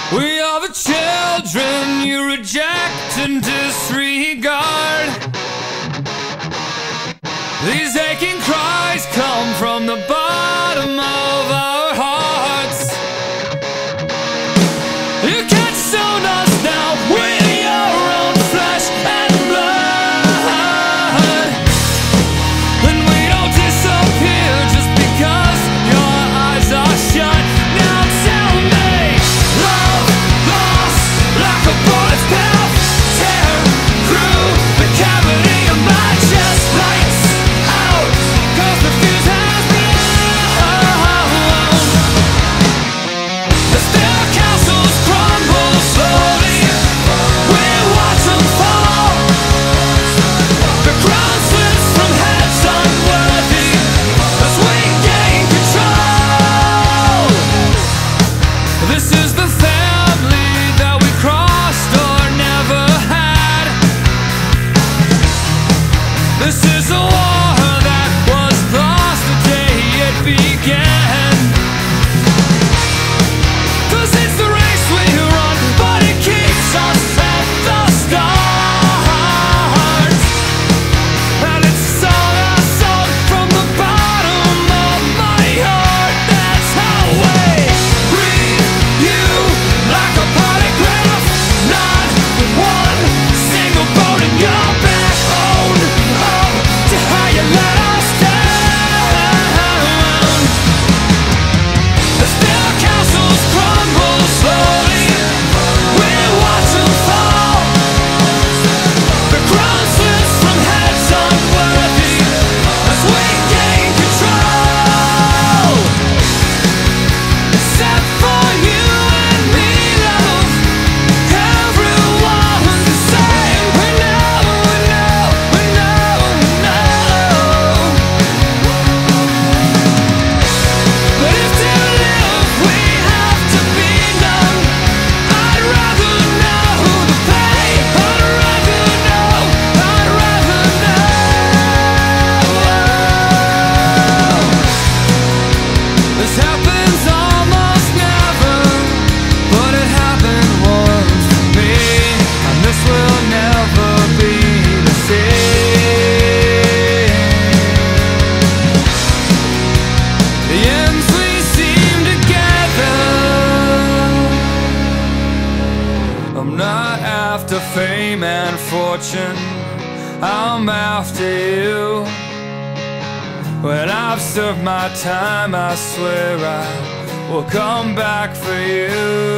We are the children you reject and disregard. These aching cries come from the bottom of our hearts. You can't stone us now with your own flesh and blood. And we don't disappear just because your eyes are shut. Now tell me, love lost like a bullet's path, tear through the cavity of my chest. Lights out, 'cause the fuse has blown. The stair castles crumble slowly, we watch them fall. The crown slips from heads unworthy as we gain control. This is the family that we crossed or never had. This is a war that was lost the day it began. 'Cause it's the race we run, but it keeps us at the start. And it's a song I sung from the bottom of my heart. That's how we read you like a polygraph. Not one single bone in your back. Own up to how you let us down. The stair castles crumble slowly, we watch them fall. The crown slips from heads unworthy as we gain control. Except for you and me, love, everyone's the same. We know, we know, we know, we know. But if to live we have to be numb, I'd rather know the pain. I'd rather know, I'd rather know. This happens almost never, but it happened once to me, and this will never be the same. The ends we seem together. I'm not after fame and fortune, I'm after you. When I've served my time, I swear I will come back for you.